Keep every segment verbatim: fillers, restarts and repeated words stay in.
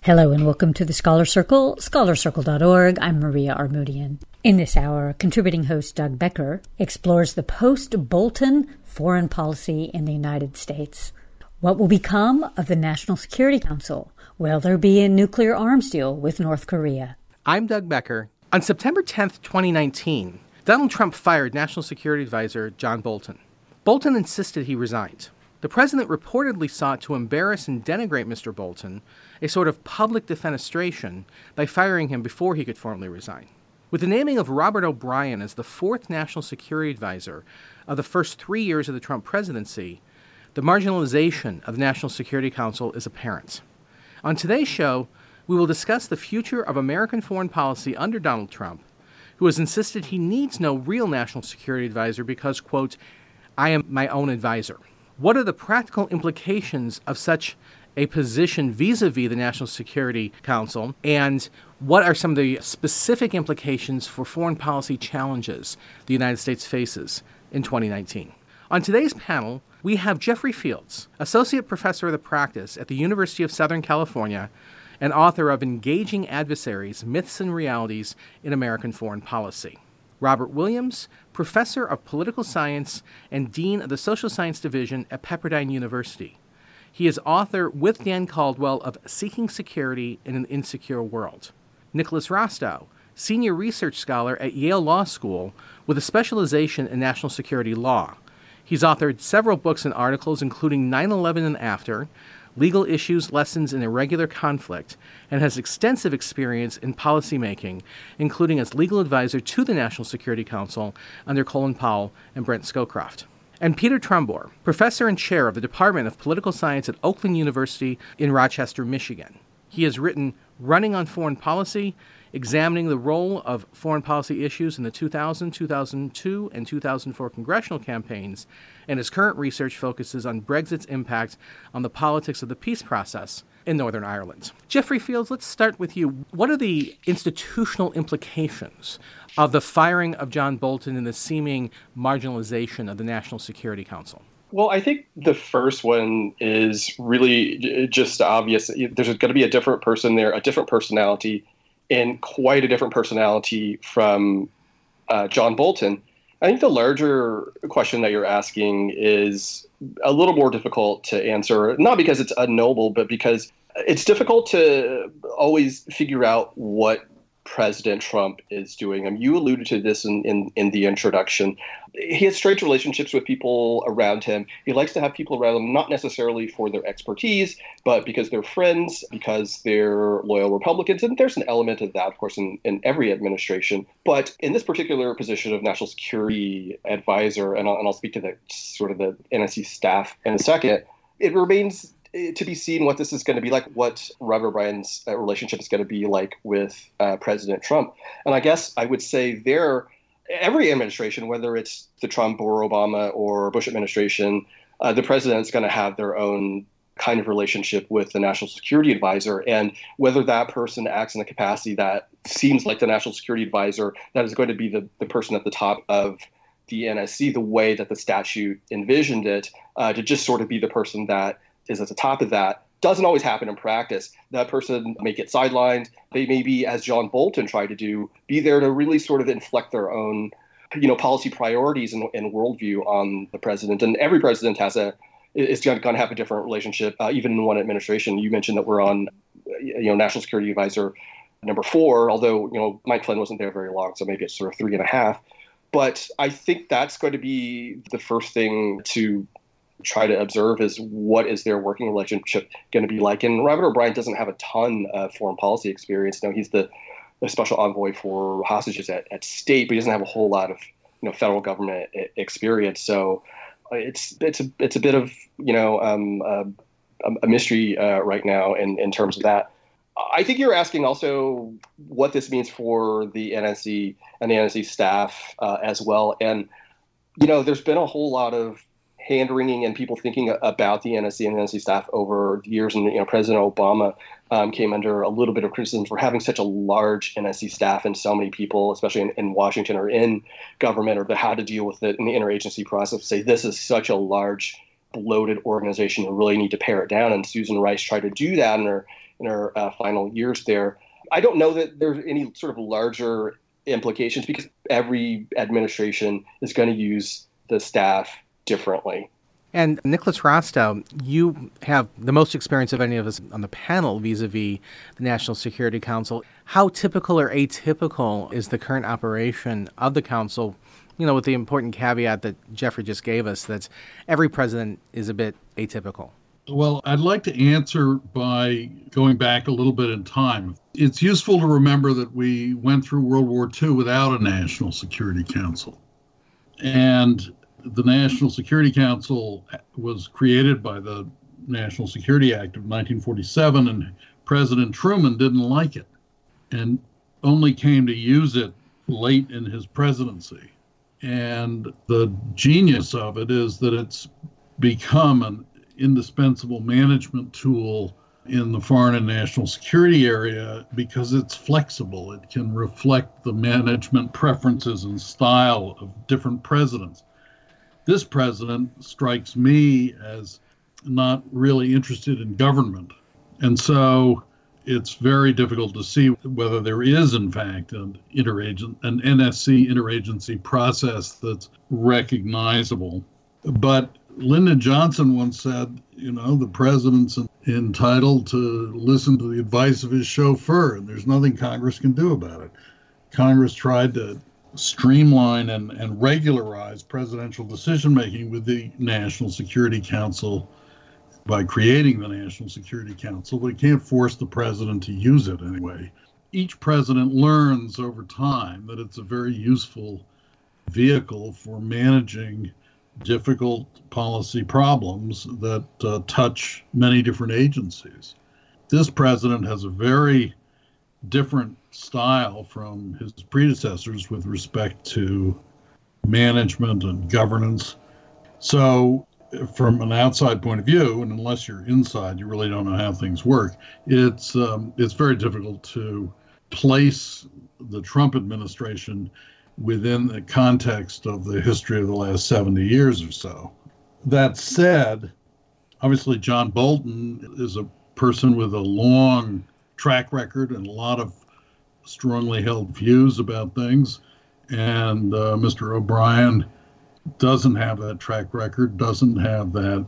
Hello and welcome to the Scholar Circle, scholar circle dot org. I'm Maria Armoudian. In this hour, contributing host Doug Becker explores the post-Bolton foreign policy in the United States. What will become of the National Security Council? Will there be a nuclear arms deal with North Korea? I'm Doug Becker. On September tenth, twenty nineteen, Donald Trump fired National Security Advisor John Bolton. Bolton insisted he resigned. The president reportedly sought to embarrass and denigrate Mister Bolton, a sort of public defenestration, by firing him before he could formally resign. With the naming of Robert O'Brien as the fourth National Security Advisor of the first three years of the Trump presidency, the marginalization of the National Security Council is apparent. On today's show, we will discuss the future of American foreign policy under Donald Trump, who has insisted he needs no real National Security Advisor because, quote, I am my own advisor. What are the practical implications of such a position vis-a-vis the National Security Council, and what are some of the specific implications for foreign policy challenges the United States faces in twenty nineteen? On today's panel, we have Jeffrey Fields, Associate Professor of the Practice at the University of Southern California and author of Engaging Adversaries, Myths and Realities in American Foreign Policy. Robert Williams, Professor of Political Science and Dean of the Social Science Division at Pepperdine University. He is author with Dan Caldwell of Seeking Security in an Insecure World. Nicholas Rostow, Senior Research Scholar at Yale Law School with a specialization in national security law. He's authored several books and articles, including nine eleven and After, Legal Issues, Lessons in Irregular Conflict, and has extensive experience in policymaking, including as legal advisor to the National Security Council under Colin Powell and Brent Scowcroft. And Peter Trumbore, professor and chair of the Department of Political Science at Oakland University in Rochester, Michigan. He has written Running on Foreign Policy, examining the role of foreign policy issues in the two thousand, two thousand two, and two thousand four congressional campaigns, and his current research focuses on Brexit's impact on the politics of the peace process in Northern Ireland. Jeffrey Fields, let's start with you. What are the institutional implications of the firing of John Bolton and the seeming marginalization of the National Security Council? Well, I think the first one is really just obvious. There's going to be a different person there, a different personality, and quite a different personality from uh, John Bolton. I think the larger question that you're asking is a little more difficult to answer, not because it's unknowable, but because it's difficult to always figure out what President Trump is doing. I mean, you alluded to this in, in, in the introduction. He has strange relationships with people around him. He likes to have people around him, not necessarily for their expertise, but because they're friends, because they're loyal Republicans. And there's an element of that, of course, in, in every administration. But in this particular position of National Security Advisor, and I'll, and I'll speak to the sort of the N S C staff in a second, it remains to be seen what this is going to be like, what Robert O'Brien's uh, relationship is going to be like with uh, President Trump. And I guess I would say there, every administration, whether it's the Trump or Obama or Bush administration, uh, the president's going to have their own kind of relationship with the National Security Advisor. And whether that person acts in a capacity that seems like the National Security Advisor, that is going to be the, the person at the top of the N S C, the way that the statute envisioned it, uh, to just sort of be the person that is at the top of that, doesn't always happen in practice. That person may get sidelined. They may be, as John Bolton tried to do, be there to really sort of inflect their own, you know, policy priorities and, and worldview on the president. And every president has a is going to have a different relationship, uh, even in one administration. You mentioned that we're on, you know, National Security Advisor number four, although, you know, Mike Flynn wasn't there very long, so maybe it's sort of three and a half. But I think that's going to be the first thing to try to observe is what is their working relationship going to be like. And Robert O'Brien doesn't have a ton of foreign policy experience. No, he's the, the special envoy for hostages at, at state, but he doesn't have a whole lot of, you know, federal government experience. So it's it's a it's a bit of, you know, um, a, a mystery uh, right now in, in terms of that. I think you're asking also what this means for the N S C and the N S C staff uh, as well. And, you know, there's been a whole lot of hand-wringing and people thinking about the N S C and N S C staff over the years. And, you know, President Obama um, came under a little bit of criticism for having such a large N S C staff, and so many people, especially in, in Washington or in government, or how to deal with it in the interagency process, say this is such a large, bloated organization, we really need to pare it down. And Susan Rice tried to do that in her in our uh, final years there. I don't know that there's any sort of larger implications because every administration is going to use the staff differently. And Nicholas Rostow, you have the most experience of any of us on the panel vis-a-vis the National Security Council. How typical or atypical is the current operation of the council, you know, with the important caveat that Jeffrey just gave us, that every president is a bit atypical? Well, I'd like to answer by going back a little bit in time. It's useful to remember that we went through World War Two without a National Security Council. And the National Security Council was created by the National Security Act of nineteen forty-seven, and President Truman didn't like it and only came to use it late in his presidency. And the genius of it is that it's become an indispensable management tool in the foreign and national security area because it's flexible. It can reflect the management preferences and style of different presidents. This president strikes me as not really interested in government. And so it's very difficult to see whether there is, in fact, an interagent, an N S C interagency process that's recognizable. But Lyndon Johnson once said, you know, the president's entitled to listen to the advice of his chauffeur, and there's nothing Congress can do about it. Congress tried to streamline and, and regularize presidential decision-making with the National Security Council by creating the National Security Council, but it can't force the president to use it anyway. Each president learns over time that it's a very useful vehicle for managing difficult policy problems that uh, touch many different agencies. This president has a very different style from his predecessors with respect to management and governance. So from an outside point of view, and unless you're inside, you really don't know how things work, it's um, it's very difficult to place the Trump administration within the context of the history of the last seventy years or so. That said, obviously John Bolton is a person with a long track record and a lot of strongly held views about things. And uh, Mister O'Brien doesn't have that track record, doesn't have that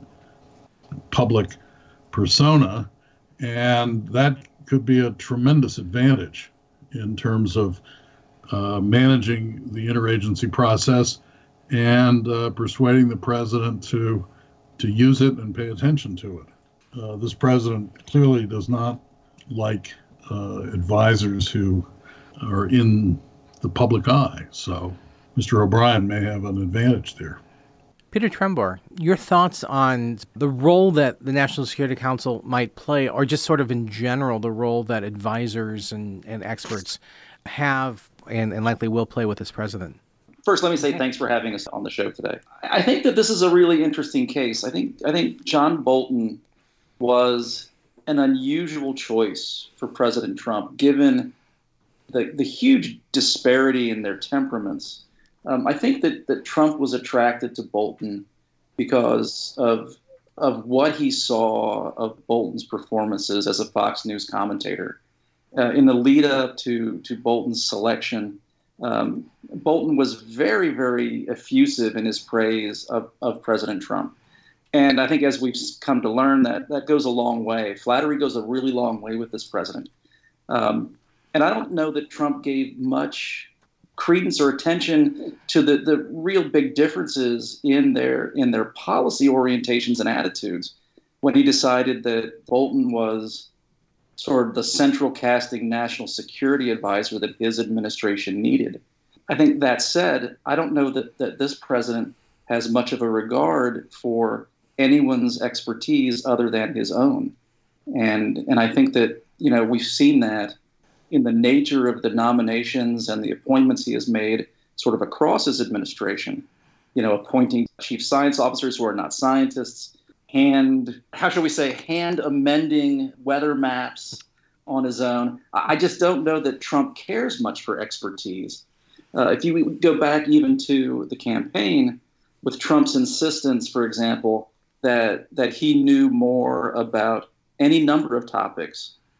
public persona, and that could be a tremendous advantage in terms of uh, managing the interagency process and uh, persuading the president to to use it and pay attention to it. Uh, this president clearly does not like uh, advisors who are in the public eye, so Mister O'Brien may have an advantage there. Peter Trembore, your thoughts on the role that the National Security Council might play, or just sort of in general, the role that advisors and, and experts have and, and likely will play with this president? First, let me say thanks for having us on the show today. I think that this is a really interesting case. I think I think John Bolton was an unusual choice for President Trump, given the, the huge disparity in their temperaments. Um, I think that, that Trump was attracted to Bolton because of of what he saw of Bolton's performances as a Fox News commentator. Uh, in the lead up to, to Bolton's selection, um, Bolton was very, very effusive in his praise of, of President Trump. And I think as we've come to learn, that that goes a long way. Flattery goes a really long way with this president. Um, and I don't know that Trump gave much credence or attention to the, the real big differences in their in their policy orientations and attitudes when he decided that Bolton was sort of the central casting national security advisor that his administration needed. I think that said, I don't know that, that this president has much of a regard for anyone's expertise other than his own. And and I think that, you know, we've seen that in the nature of the nominations and the appointments he has made sort of across his administration, you know, appointing chief science officers who are not scientists, hand, how shall we say, hand amending weather maps on his own. I just don't know that Trump cares much for expertise. Uh, if you go back even to the campaign, with Trump's insistence, for example, that that he knew more about any number of topics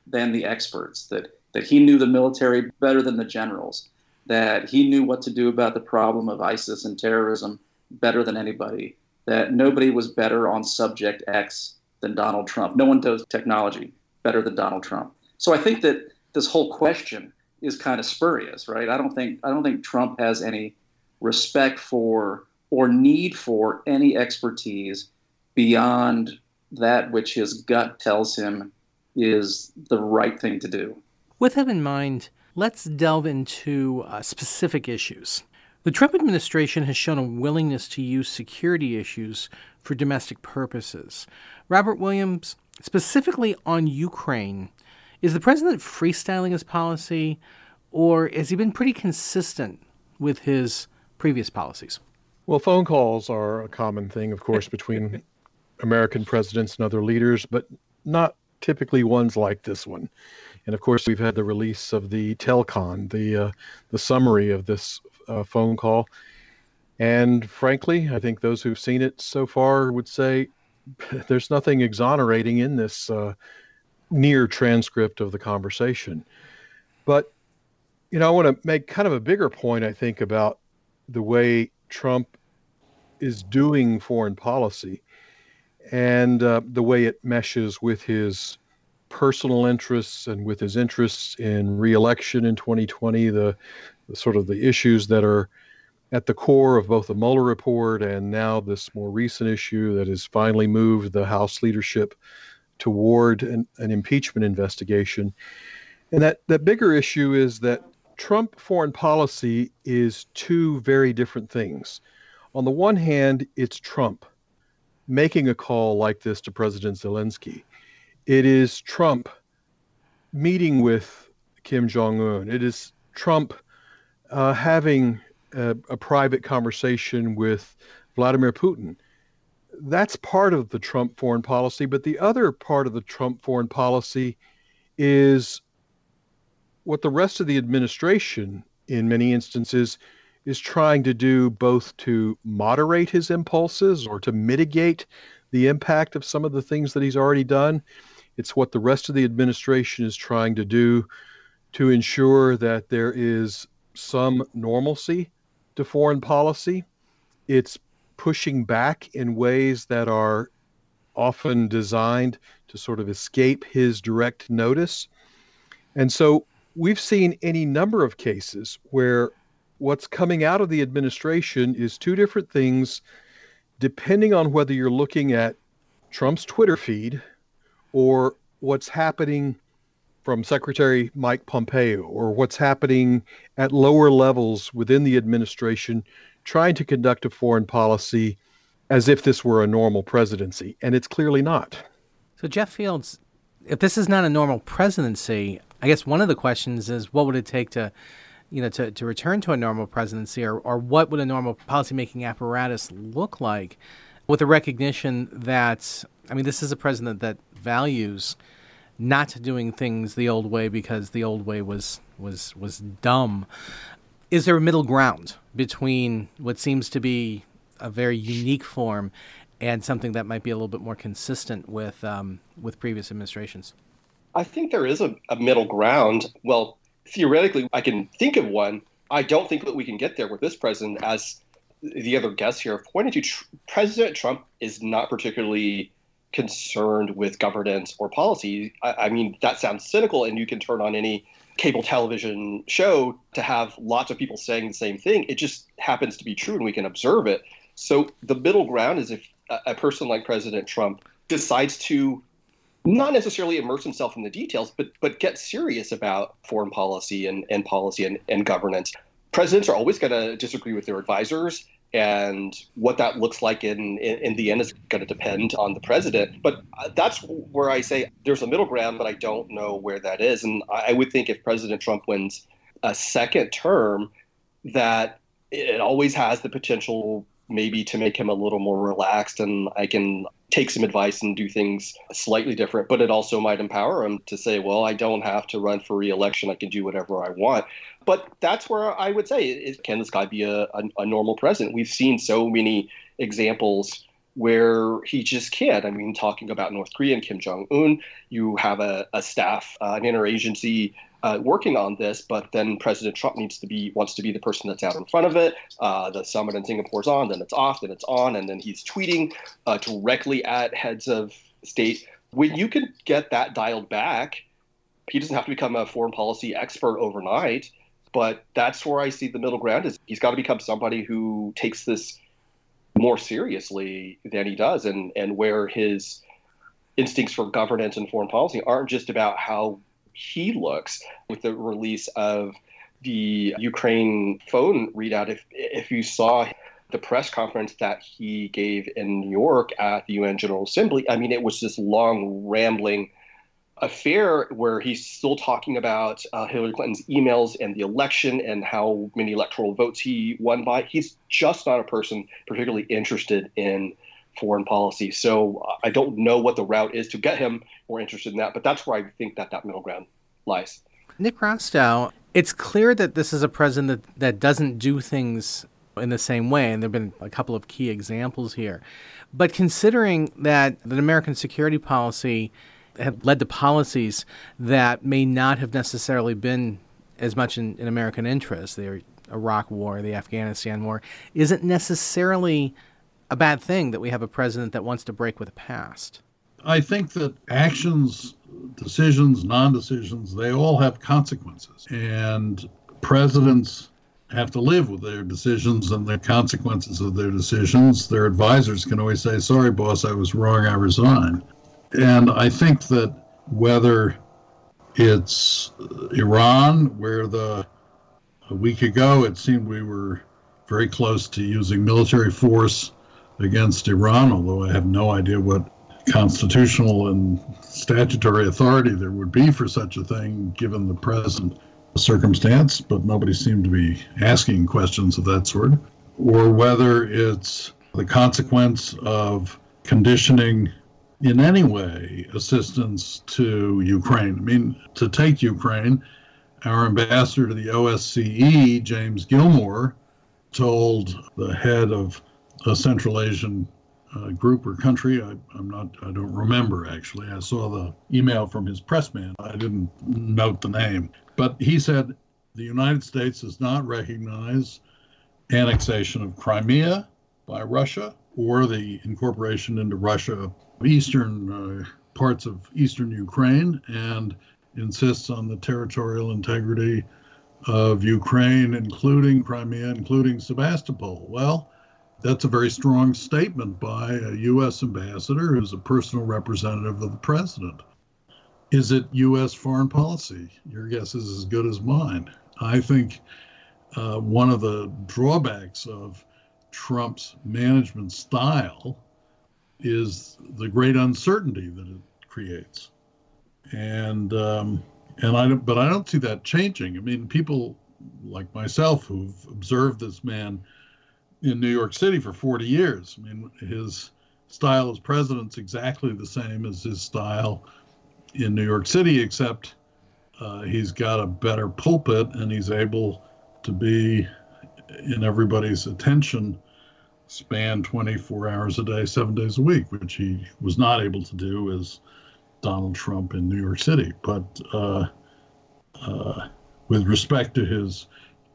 than the experts, that, that he knew the military better than the generals, that he knew what to do about the problem of ISIS and terrorism better than anybody, that nobody was better on subject X than Donald Trump. No one does technology better than Donald Trump. So I think that this whole question is kind of spurious, right? I don't think I don't think Trump has any respect for or need for any expertise beyond that which his gut tells him is the right thing to do. With that in mind, let's delve into uh, specific issues. The Trump administration has shown a willingness to use security issues for domestic purposes. Robert Williams, specifically on Ukraine, is the president freestyling his policy, or has he been pretty consistent with his previous policies? Well, phone calls are a common thing, of course, between American presidents and other leaders, but not typically ones like this one. And of course, we've had the release of the Telcon, the uh, the summary of this uh, phone call. And frankly, I think those who've seen it so far would say there's nothing exonerating in this uh, near transcript of the conversation. But, you know, I want to make kind of a bigger point, I think, about the way Trump is doing foreign policy and uh, the way it meshes with his personal interests and with his interests in re-election in twenty twenty, the, the sort of the issues that are at the core of both the Mueller report and now this more recent issue that has finally moved the House leadership toward an, an impeachment investigation. And that, that bigger issue is that Trump foreign policy is two very different things. On the one hand, it's Trump making a call like this to President Zelensky. It is Trump meeting with Kim Jong-un. It is Trump uh, having a, a private conversation with Vladimir Putin. That's part of the Trump foreign policy, but the other part of the Trump foreign policy is what the rest of the administration, in many instances, is trying to do, both to moderate his impulses or to mitigate the impact of some of the things that he's already done. It's what the rest of the administration is trying to do to ensure that there is some normalcy to foreign policy. It's pushing back in ways that are often designed to sort of escape his direct notice. And so we've seen any number of cases where what's coming out of the administration is two different things, depending on whether you're looking at Trump's Twitter feed or what's happening from Secretary Mike Pompeo or what's happening at lower levels within the administration, trying to conduct a foreign policy as if this were a normal presidency. And it's clearly not. So, Jeff Fields, if this is not a normal presidency, I guess one of the questions is, what would it take to, you know, to, to return to a normal presidency, or, or what would a normal policymaking apparatus look like, with the recognition that, I mean, this is a president that values not doing things the old way because the old way was was was dumb. Is there a middle ground between what seems to be a very unique form and something that might be a little bit more consistent with um, with previous administrations? I think there is a, a middle ground. Well, theoretically, I can think of one. I don't think that we can get there with this president. As the other guests here have pointed to, tr- President Trump is not particularly concerned with governance or policy. I, I mean, that sounds cynical, and you can turn on any cable television show to have lots of people saying the same thing. It just happens to be true, and we can observe it. So the middle ground is if a, a person like President Trump decides to not necessarily immerse himself in the details, but but get serious about foreign policy and, and policy and, and governance. Presidents are always going to disagree with their advisors, and what that looks like in, in, in the end is going to depend on the president. But that's where I say there's a middle ground, but I don't know where that is. And I would think if President Trump wins a second term, that it always has the potential maybe to make him a little more relaxed, and I can take some advice and do things slightly different, but it also might empower him to say, well, I don't have to run for re-election. I can do whatever I want. But that's where I would say, is, can this guy be a, a, a normal president? We've seen so many examples where he just can't. I mean, talking about North Korea and Kim Jong-un, you have a, a staff, uh, an interagency uh, working on this, but then President Trump needs to be wants to be the person that's out in front of it. Uh, the summit in Singapore's on, then it's off, then it's on, and then he's tweeting uh, directly at heads of state. When you can get that dialed back, he doesn't have to become a foreign policy expert overnight, but that's where I see the middle ground is he's got to become somebody who takes this more seriously than he does, and, and where his instincts for governance and foreign policy aren't just about how he looks. With the release of the Ukraine phone readout, if if you saw the press conference that he gave in New York at the U N General Assembly, I mean, it was this long, rambling affair where he's still talking about uh, Hillary Clinton's emails and the election and how many electoral votes he won by. He's just not a person particularly interested in foreign policy. So uh, I don't know what the route is to get him more interested in that, but that's where I think that that middle ground lies. Nick Rostow, it's clear that this is a president that, that doesn't do things in the same way, and there have been a couple of key examples here. But considering that the American security policy have led to policies that may not have necessarily been as much in, in American interest, the Iraq War, the Afghanistan War, isn't necessarily a bad thing that we have a president that wants to break with the past. I think that actions, decisions, non-decisions, they all have consequences. And presidents have to live with their decisions and the consequences of their decisions. Their advisors can always say, sorry, boss, I was wrong, I resign. And I think that whether it's Iran, where the a week ago it seemed we were very close to using military force against Iran, although I have no idea what constitutional and statutory authority there would be for such a thing given the present circumstance, but nobody seemed to be asking questions of that sort, or whether it's the consequence of conditioning in any way assistance to Ukraine. I mean, to take Ukraine, our ambassador to the O S C E, James Gilmore, told the head of a Central Asian uh, group or country, I, I'm not, I don't remember actually. I saw the email from his press man. I didn't note the name. But he said the United States does not recognize annexation of Crimea by Russia or the incorporation into Russia of eastern uh, parts of eastern Ukraine, and insists on the territorial integrity of Ukraine, including Crimea, including Sebastopol. Well, that's a very strong statement by a U S ambassador who's a personal representative of the president. Is it U S foreign policy? Your guess is as good as mine. I think uh, one of the drawbacks of Trump's management style is the great uncertainty that it creates. And um, and I don't, but I don't see that changing. I mean, people like myself who've observed this man in New York City for forty years. I mean, his style as president's exactly the same as his style in New York City, except uh, he's got a better pulpit and he's able to be in everybody's attention span twenty-four hours a day, seven days a week, which he was not able to do as Donald Trump in New York City. But uh, uh, with respect to his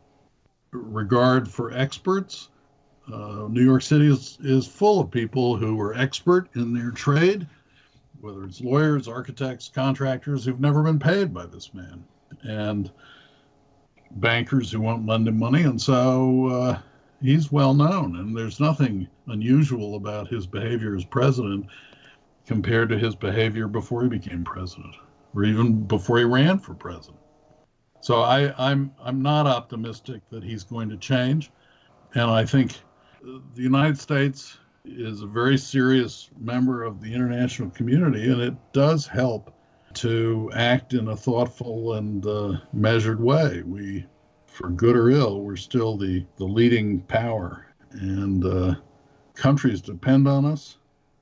regard for experts, uh, New York City is, is full of people who are expert in their trade, whether it's lawyers, architects, contractors who've never been paid by this man, and bankers who won't lend him money. And so uh, he's well known, and there's nothing unusual about his behavior as president compared to his behavior before he became president, or even before he ran for president. So I, I'm I'm not optimistic that he's going to change, and I think the United States is a very serious member of the international community, and it does help to act in a thoughtful and uh, measured way. We, for good or ill, we're still the, the leading power, and uh, countries depend on us,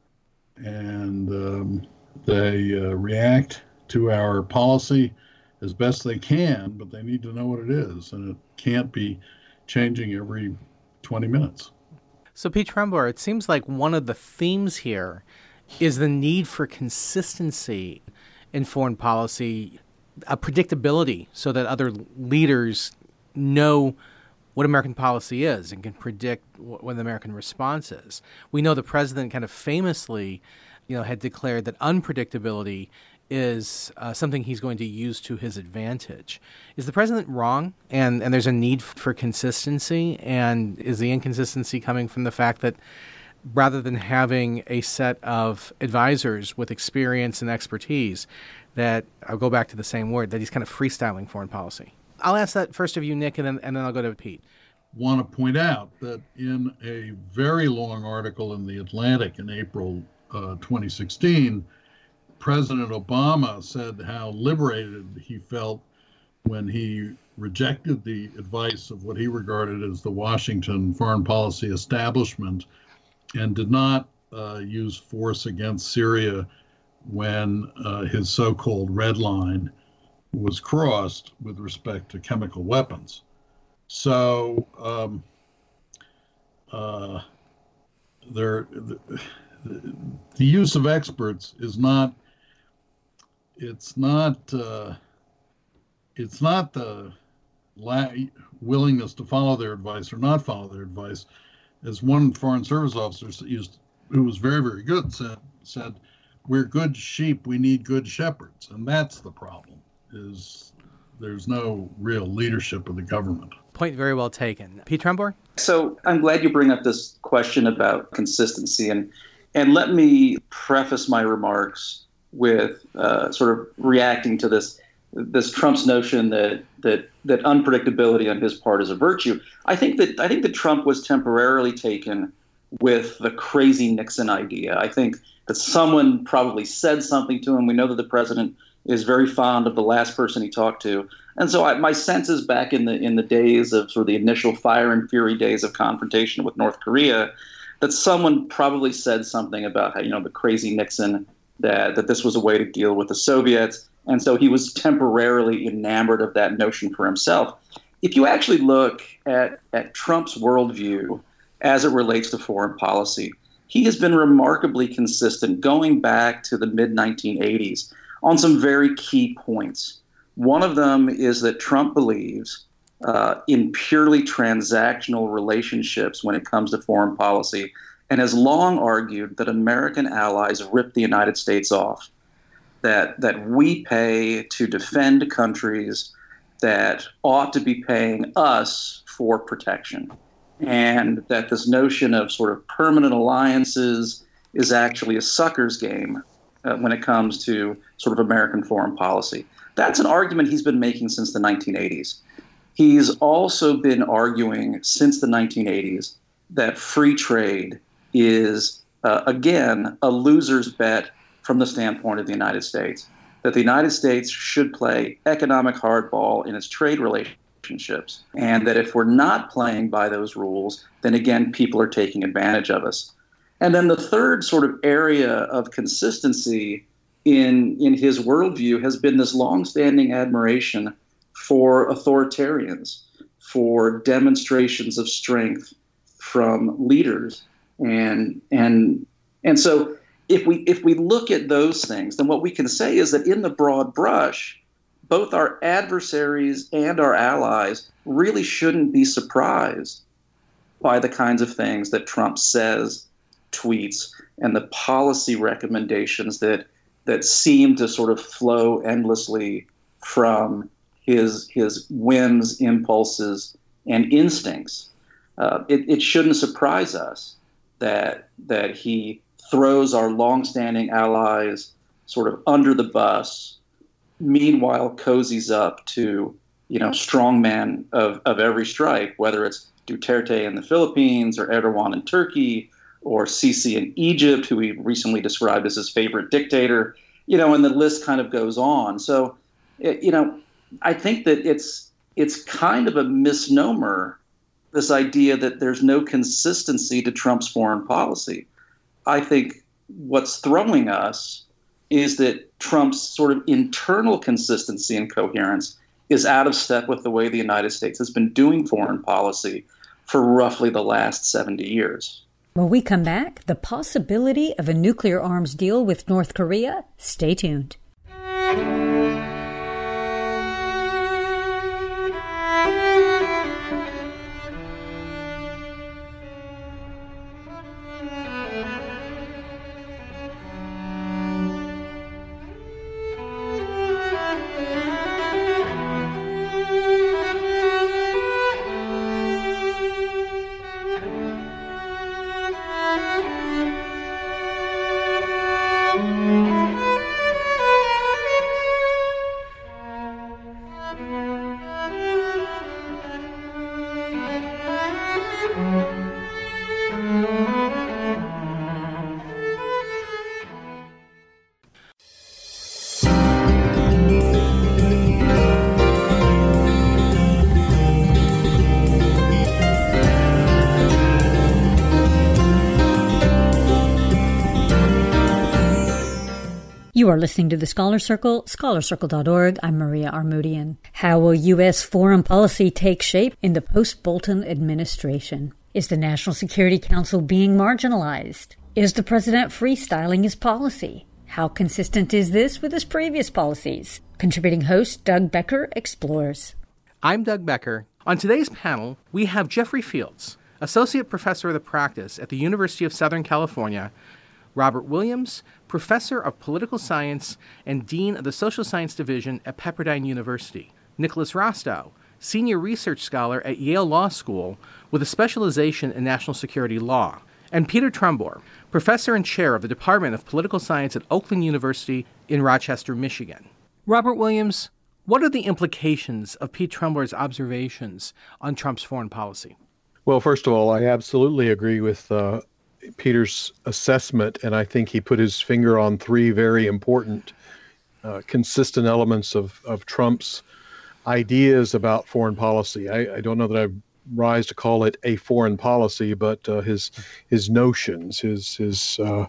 and um, they uh, react to our policy as best they can, but they need to know what it is, and it can't be changing every twenty minutes. So, Pete Trumbauer, it seems like one of the themes here is the need for consistency in foreign policy, a predictability so that other leaders know what American policy is and can predict what the American response is. We know the president kind of famously, you know, had declared that unpredictability is uh, something he's going to use to his advantage. Is the president wrong? And, and there's a need for consistency? And is the inconsistency coming from the fact that rather than having a set of advisors with experience and expertise, that I'll go back to the same word, that he's kind of freestyling foreign policy? I'll ask that first of you, Nick, and then, and then I'll go to Pete. Want to point out that in a very long article in The Atlantic in April uh, twenty sixteen, President Obama said how liberated he felt when he rejected the advice of what he regarded as the Washington foreign policy establishment and did not uh, use force against Syria when uh, his so-called red line was crossed with respect to chemical weapons. So um, uh, there, the, the use of experts is not, it's not, uh, it's not the la- willingness to follow their advice or not follow their advice. As one Foreign Service officer used, who was very, very good, said, said, we're good sheep, we need good shepherds. And that's the problem, is there's no real leadership of the government. Point very well taken. Pete Trumbauer? So I'm glad you bring up this question about consistency. And, and let me preface my remarks with uh, sort of reacting to this this Trump's notion that that that unpredictability on his part is a virtue. I think that I think that Trump was temporarily taken with the crazy Nixon idea. I think that someone probably said something to him. We know that the president is very fond of the last person he talked to. And so I, my sense is back in the in the days of sort of the initial fire and fury days of confrontation with North Korea, that someone probably said something about how, you know, the crazy Nixon, that, that this was a way to deal with the Soviets. And so he was temporarily enamored of that notion for himself. If you actually look at, at Trump's worldview as it relates to foreign policy, he has been remarkably consistent going back to the mid nineteen eighties on some very key points. One of them is that Trump believes uh, in purely transactional relationships when it comes to foreign policy, and has long argued that American allies rip the United States off, that that we pay to defend countries that ought to be paying us for protection, and that this notion of sort of permanent alliances is actually a sucker's game uh, when it comes to sort of American foreign policy. That's an argument he's been making since the nineteen eighties. He's also been arguing since the nineteen eighties that free trade is, uh, again, a loser's bet from the standpoint of the United States, that the United States should play economic hardball in its trade relationships, and that if we're not playing by those rules, then again, people are taking advantage of us. And then the third sort of area of consistency in, in his worldview has been this longstanding admiration for authoritarians, for demonstrations of strength from leaders. And and and so if we if we look at those things, then what we can say is that in the broad brush, both our adversaries and our allies really shouldn't be surprised by the kinds of things that Trump says, tweets, and the policy recommendations that that seem to sort of flow endlessly from his his whims, impulses, and instincts. Uh, it, it shouldn't surprise us that that he throws our longstanding allies sort of under the bus, meanwhile cozies up to, you know, strongmen of, of every stripe, whether it's Duterte in the Philippines or Erdogan in Turkey or Sisi in Egypt, who he recently described as his favorite dictator, you know, and the list kind of goes on. So, it, you know, I think that it's it's kind of a misnomer, this idea that there's no consistency to Trump's foreign policy. I think what's throwing us is that Trump's sort of internal consistency and coherence is out of step with the way the United States has been doing foreign policy for roughly the last seventy years. When we come back, the possibility of a nuclear arms deal with North Korea. Stay tuned. You are listening to The Scholar Circle, scholar circle dot org. I'm Maria Armoudian. How will U S foreign policy take shape in the post-Bolton administration? Is the National Security Council being marginalized? Is the president freestyling his policy? How consistent is this with his previous policies? Contributing host Doug Becker explores. I'm Doug Becker. On today's panel, we have Jeffrey Fields, Associate Professor of the Practice at the University of Southern California, Robert Williams, Professor of Political Science and Dean of the Social Science Division at Pepperdine University, Nicholas Rostow, Senior Research Scholar at Yale Law School with a specialization in national security law, and Peter Trumbore, Professor and Chair of the Department of Political Science at Oakland University in Rochester, Michigan. Robert Williams, what are the implications of Pete Trumbore's observations on Trump's foreign policy? Well, first of all, I absolutely agree with uh, Peter's assessment, and I think he put his finger on three very important, uh, consistent elements of, of Trump's ideas about foreign policy. I, I don't know that I rise to call it a foreign policy, but uh, his his notions, his his uh,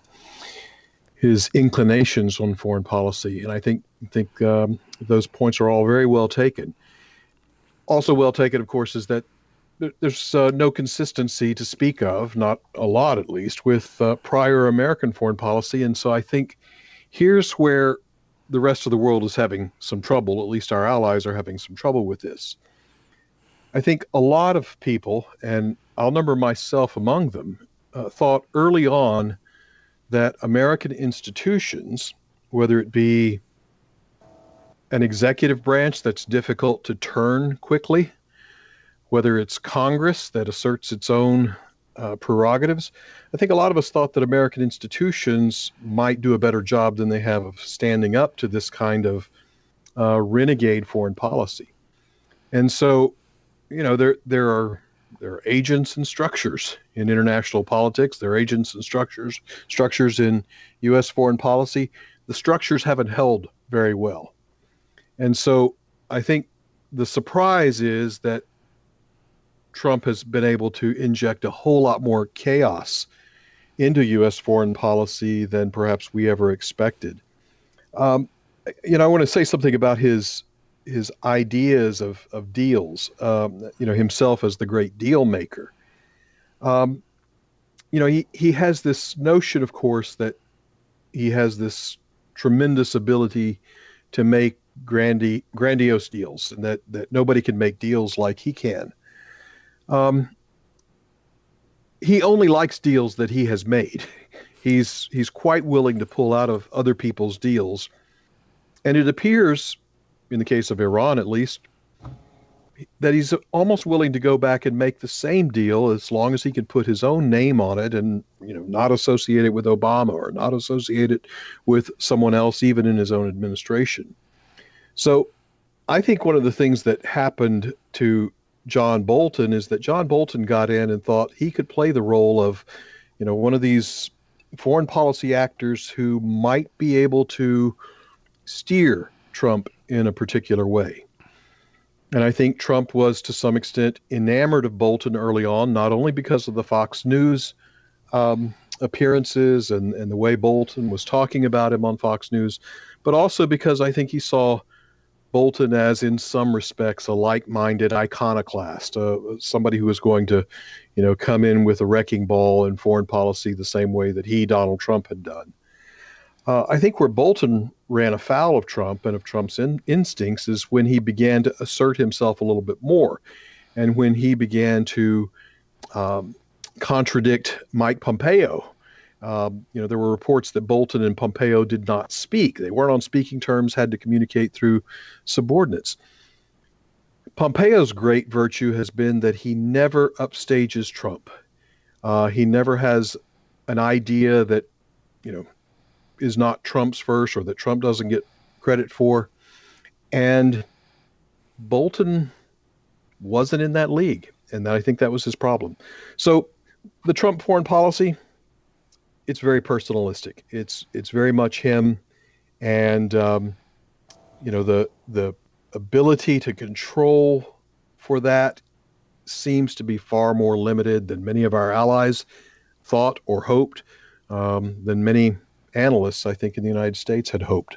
his inclinations on foreign policy, and I think think um, those points are all very well taken. Also well taken, of course, is that there's uh, no consistency to speak of, not a lot at least, with uh, prior American foreign policy. And so I think here's where the rest of the world is having some trouble, at least our allies are having some trouble with this. I think a lot of people, and I'll number myself among them, uh, thought early on that American institutions, whether it be an executive branch that's difficult to turn quickly, whether it's Congress that asserts its own uh, prerogatives. I think a lot of us thought that American institutions might do a better job than they have of standing up to this kind of uh, renegade foreign policy. And so, you know, there there are there are agents and structures in international politics. There are agents and structures structures in U S foreign policy. The structures haven't held very well. And so I think the surprise is that Trump has been able to inject a whole lot more chaos into U S foreign policy than perhaps we ever expected. Um, you know, I want to say something about his his ideas of, of deals, um, you know, himself as the great deal maker. Um, you know, he, he has this notion, of course, that he has this tremendous ability to make grandi- grandiose deals, and that, that nobody can make deals like he can. Um, he only likes deals that he has made. He's he's quite willing to pull out of other people's deals. And it appears, in the case of Iran at least, that he's almost willing to go back and make the same deal as long as he can put his own name on it and, you know, not associate it with Obama or not associate it with someone else, even in his own administration. So I think one of the things that happened to John Bolton is that John Bolton got in and thought he could play the role of, you know, one of these foreign policy actors who might be able to steer Trump in a particular way. And I think Trump was to some extent enamored of Bolton early on, not only because of the Fox News um, appearances and, and the way Bolton was talking about him on Fox News, but also because I think he saw Bolton as, in some respects, a like-minded iconoclast, uh, somebody who was going to, you know, come in with a wrecking ball in foreign policy the same way that he, Donald Trump, had done. Uh, I think where Bolton ran afoul of Trump and of Trump's in, instincts is when he began to assert himself a little bit more, and when he began to um, contradict Mike Pompeo. Um, you know, there were reports that Bolton and Pompeo did not speak. They weren't on speaking terms, had to communicate through subordinates. Pompeo's great virtue has been that he never upstages Trump. Uh, he never has an idea that, you know, is not Trump's first or that Trump doesn't get credit for. And Bolton wasn't in that league. And I think that was his problem. So the Trump foreign policy, it's very personalistic. It's it's very much him, and um, you know the the ability to control for that seems to be far more limited than many of our allies thought or hoped, um, than many analysts, I think, in the United States had hoped.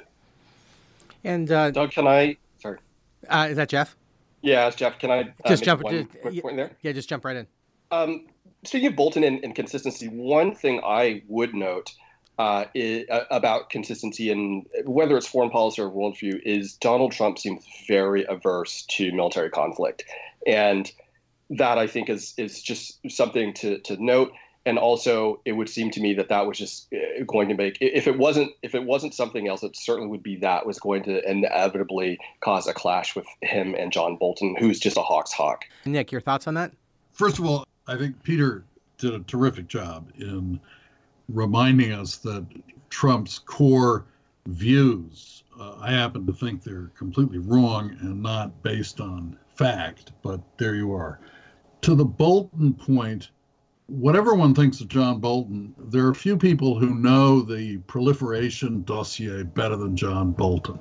And uh, Doug, can I? Sorry, uh, is that Jeff? Yeah, it's Jeff. Can I uh, just make jump? one Uh, quick point there? Yeah, just jump right in. Um, Speaking of Bolton and, and consistency, one thing I would note uh, is, uh, about consistency, and whether it's foreign policy or worldview, is Donald Trump seems very averse to military conflict, and that I think is is just something to to note. And also, it would seem to me that that was just going to make, if it wasn't if it wasn't something else, it certainly would be that was going to inevitably cause a clash with him and John Bolton, who's just a hawk's hawk. Nick, your thoughts on that? First of all, I think Peter did a terrific job in reminding us that Trump's core views, uh, I happen to think they're completely wrong and not based on fact, but there you are. To the Bolton point, whatever one thinks of John Bolton, there are a few people who know the proliferation dossier better than John Bolton.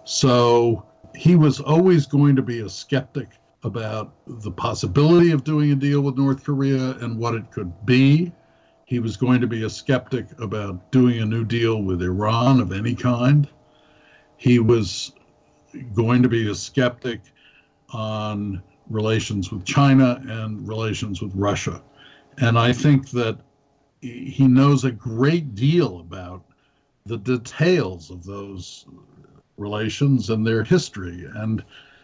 So he was always going to be a skeptic about the possibility of doing a deal with North Korea and what it could be. He was going to be a skeptic about doing a new deal with Iran of any kind. He was going to be a skeptic on relations with China and relations with Russia. And I think that he knows a great deal about the details of those relations and their history. And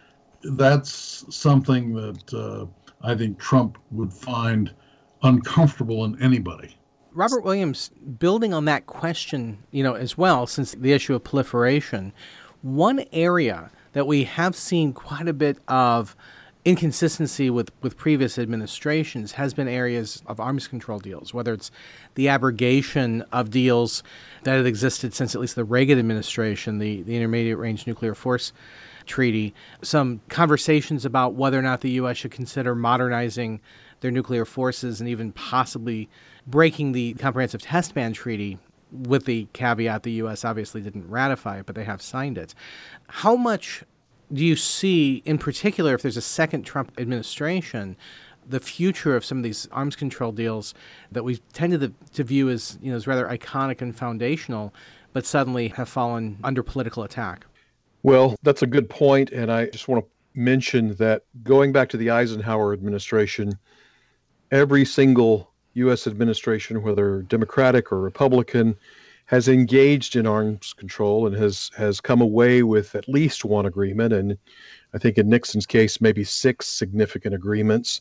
that's something that uh, I think Trump would find uncomfortable in anybody. Robert Williams, building on that question, you know, as well, since the issue of proliferation, one area that we have seen quite a bit of inconsistency with, with previous administrations has been areas of arms control deals, whether it's the abrogation of deals that had existed since at least the Reagan administration, the, the Intermediate Range Nuclear Force Treaty, some conversations about whether or not the U S should consider modernizing their nuclear forces and even possibly breaking the Comprehensive Test Ban Treaty, with the caveat the U S obviously didn't ratify it, but they have signed it. How much do you see, in particular, if there's a second Trump administration, the future of some of these arms control deals that we tended to, to view as, you know, as rather iconic and foundational, but suddenly have fallen under political attack? Well, that's a good point, and I just want to mention that going back to the Eisenhower administration, every single U S administration, whether Democratic or Republican, has engaged in arms control and has, has come away with at least one agreement, and I think in Nixon's case, maybe six significant agreements.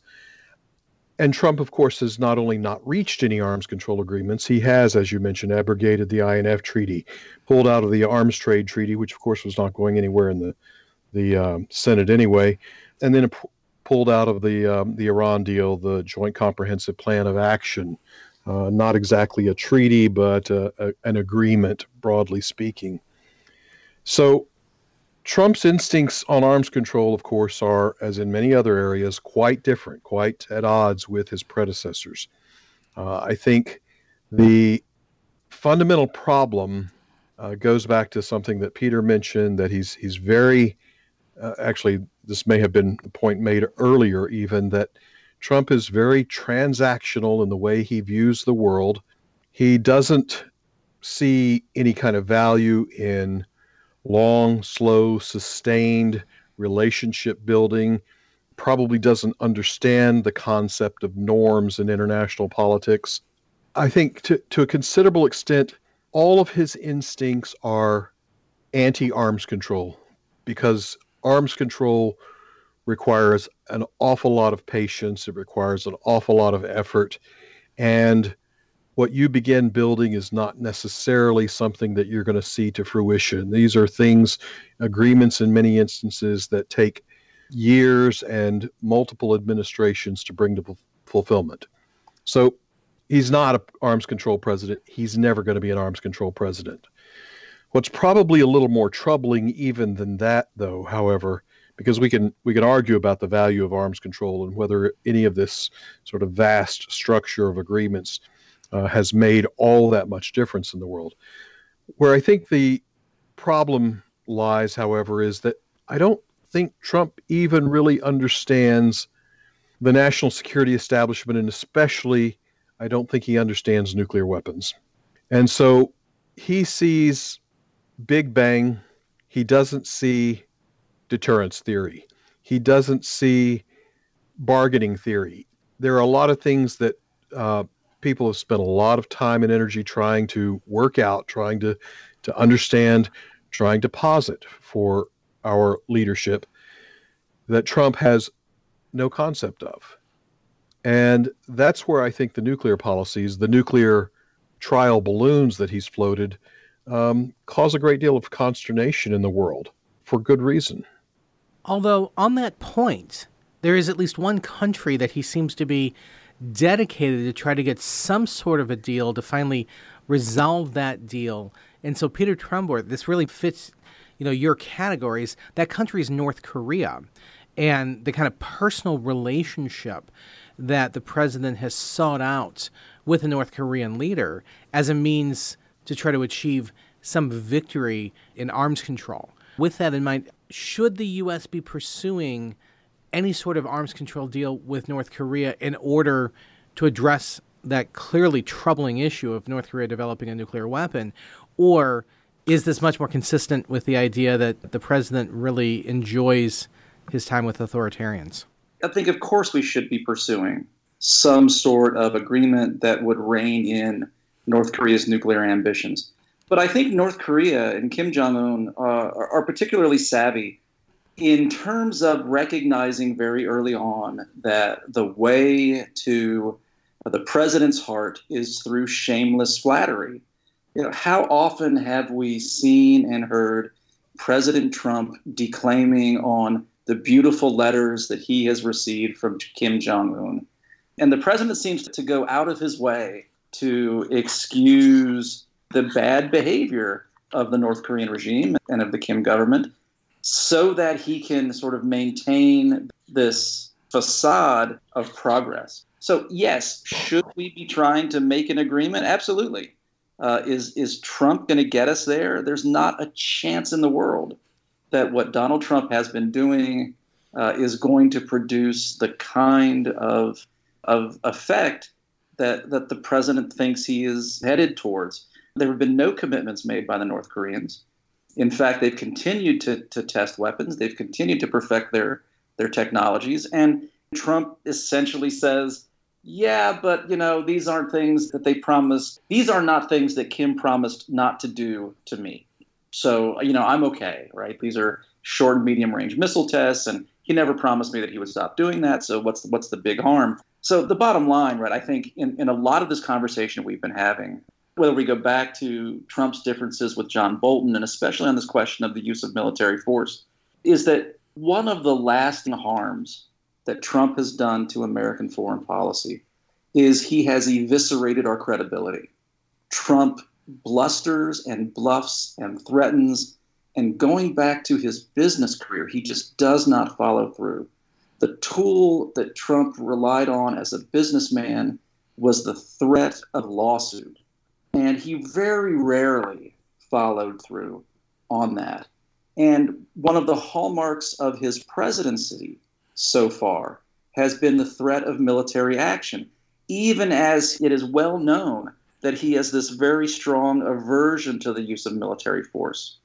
And Trump, of course, has not only not reached any arms control agreements, he has, as you mentioned, abrogated the I N F Treaty, pulled out of the Arms Trade Treaty, which, of course, was not going anywhere in the, the um, Senate anyway, and then p- pulled out of the, um, the Iran deal, the Joint Comprehensive Plan of Action. Uh, not exactly a treaty, but uh, a, an agreement, broadly speaking. So Trump's instincts on arms control, of course, are, as in many other areas, quite different, quite at odds with his predecessors. Uh, I think the fundamental problem uh, goes back to something that Peter mentioned, that he's he's very, uh, actually, this may have been a point made earlier even, that Trump is very transactional in the way he views the world. He doesn't see any kind of value in long, slow, sustained relationship building, probably doesn't understand the concept of norms in international politics. I think to, to a considerable extent, all of his instincts are anti-arms control, because arms control requires an awful lot of patience. It requires an awful lot of effort. And what you begin building is not necessarily something that you're going to see to fruition. These are things, agreements in many instances, that take years and multiple administrations to bring to fulfillment. So he's not an arms control president. He's never going to be an arms control president. What's probably a little more troubling even than that, though, however, because we can we can argue about the value of arms control and whether any of this sort of vast structure of agreements uh, has made all that much difference in the world. Where I think the problem lies, however, is that I don't think Trump even really understands the national security establishment, and especially I don't think he understands nuclear weapons. And so he sees Big Bang. He doesn't see deterrence theory. He doesn't see bargaining theory. There are a lot of things that uh, people have spent a lot of time and energy trying to work out, trying to, to understand, trying to posit for our leadership that Trump has no concept of. And that's where I think the nuclear policies, the nuclear trial balloons that he's floated, um, cause a great deal of consternation in the world for good reason. Although, on that point, there is at least one country that he seems to be dedicated to try to get some sort of a deal to finally resolve that deal. And so, Peter Trumbore, this really fits, you know, your categories. That country is North Korea. And the kind of personal relationship that the president has sought out with the North Korean leader as a means to try to achieve some victory in arms control. With that in mind, should the U S be pursuing any sort of arms control deal with North Korea in order to address that clearly troubling issue of North Korea developing a nuclear weapon? Or is this much more consistent with the idea that the president really enjoys his time with authoritarians? I think, of course, we should be pursuing some sort of agreement that would rein in North Korea's nuclear ambitions. But I think North Korea and Kim Jong-un uh, are, are particularly savvy in terms of recognizing very early on that the way to the president's heart is through shameless flattery. You know, how often have we seen and heard President Trump declaiming on the beautiful letters that he has received from Kim Jong-un? And the president seems to go out of his way to excuse the bad behavior of the North Korean regime and of the Kim government so that he can sort of maintain this facade of progress. So, yes, should we be trying to make an agreement? Absolutely. Uh, is, is Trump going to get us there? There's not a chance in the world that what Donald Trump has been doing uh, is going to produce the kind of, of effect that, that the president thinks he is headed towards. There have been no commitments made by the North Koreans. In fact, they've continued to, to test weapons. They've continued to perfect their, their technologies. And Trump essentially says, yeah, but, you know, these aren't things that they promised. These are not things that Kim promised not to do to me. So, you know, I'm okay, right? These are short and medium range missile tests, and he never promised me that he would stop doing that. So what's, what's the big harm? So the bottom line, right, I think in, in a lot of this conversation we've been having, whether we go back to Trump's differences with John Bolton, and especially on this question of the use of military force, is that one of the lasting harms that Trump has done to American foreign policy is he has eviscerated our credibility. Trump blusters and bluffs and threatens, and going back to his business career, he just does not follow through. The tool that Trump relied on as a businessman was the threat of lawsuit. And he very rarely followed through on that. And one of the hallmarks of his presidency so far has been the threat of military action, even as it is well known that he has this very strong aversion to the use of military force.